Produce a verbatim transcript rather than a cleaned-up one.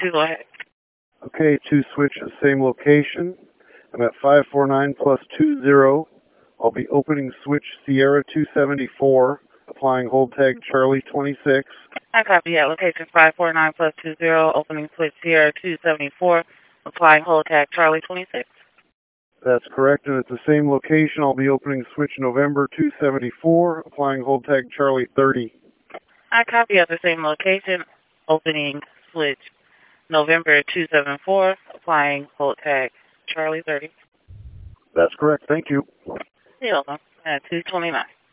two, go ahead. Okay, two switch at the same location. I'm at five four nine plus two zero. I'll be opening switch Sierra two seventy-four, applying hold tag Charlie twenty-six. I copy at location five four nine plus two zero, opening switch Sierra two seventy-four, applying hold tag Charlie twenty-six. That's correct, and at the same location, I'll be opening switch November two seventy-four, applying hold tag Charlie thirty. I copy at the same location, opening switch November two seventy-four, applying hold tag Charlie thirty. That's correct, thank you. You're welcome. At two twenty-nine.